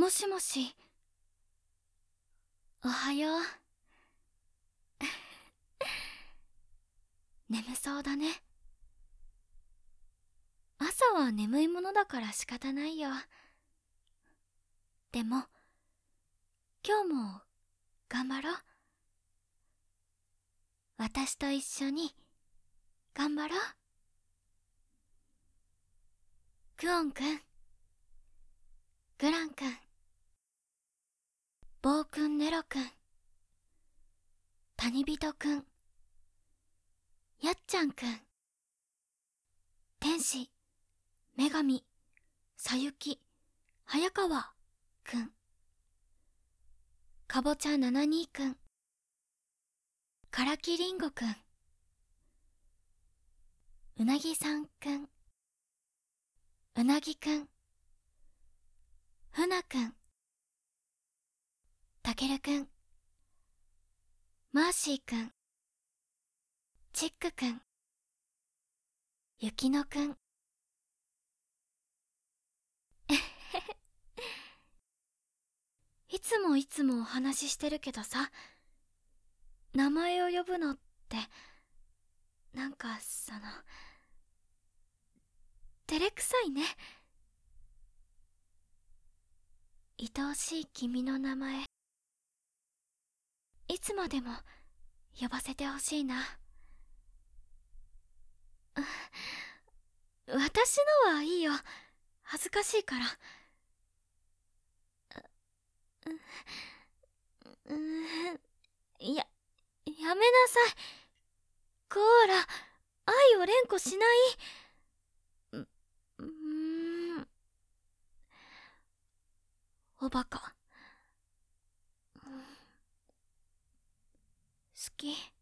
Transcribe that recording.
もしもし。おはよう。眠そうだね。朝は眠いものだから仕方ないよ。でも今日も頑張ろう。私と一緒に頑張ろう。クオンくん、グランくん、ボーくん、ネロくん、谷人くん、やっちゃんくん、天使、女神、さゆき、早川くん、かぼちゃ72くん、からきりんごくん、うなぎさんくん、うなぎくん、ふなくん、たけるくん、マーシーくん、チックくん、ゆきのくん。いつもお話ししてるけどさ、名前を呼ぶのってなんか照れくさいね。愛おしい君の名前、いつまでも呼ばせてほしいな。私のはいいよ、恥ずかしいから。やめなさい。コーラ、愛を連呼しない。おバカ。好き。